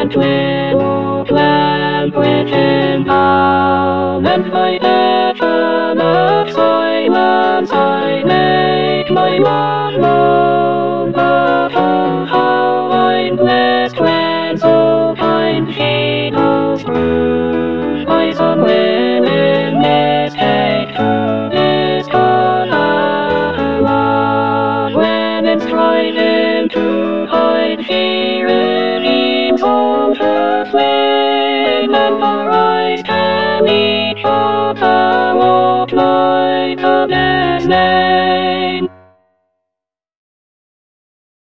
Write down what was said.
and little plant within down, and by eternal silence I make my love known. But oh, how I'm blessed when so kind she goes through my son willingness take to this color love. When in striving to hide she redeems all her flame, and our eyes can each other walk like a blessed name.